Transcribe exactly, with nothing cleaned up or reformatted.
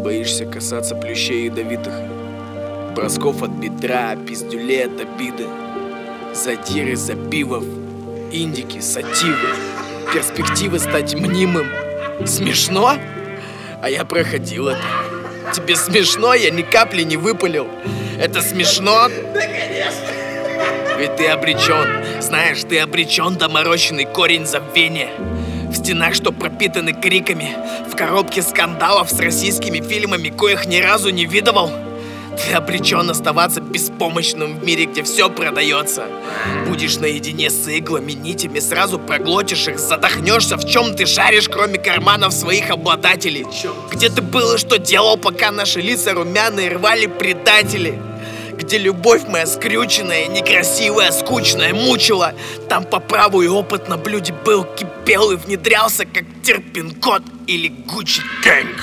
боишься касаться плющей ядовитых, бросков от бедра, пиздюлей от обиды, задиры запивов, индики, сативы, перспективы стать мнимым. Смешно? А я проходил это. Тебе смешно? Я ни капли не выпалил. Это смешно? Да, конечно. Ведь ты обречен. Знаешь, ты обречен, доморощенный корень забвения. В стенах, что пропитаны криками, в коробке скандалов с российскими фильмами, коих ни разу не видывал. Ты обречен оставаться беспомощным в мире, где все продается. Будешь наедине с иглами, нитями, сразу проглотишь их, задохнешься. В чем ты шаришь, кроме карманов своих обладателей? Где ты был и что делал, пока наши лица румяные рвали предатели? Где любовь моя скрюченная, некрасивая, скучная мучила? Там по праву и опыт на блюде был, кипел и внедрялся, как терпин-кот или Гуччи Гэнг.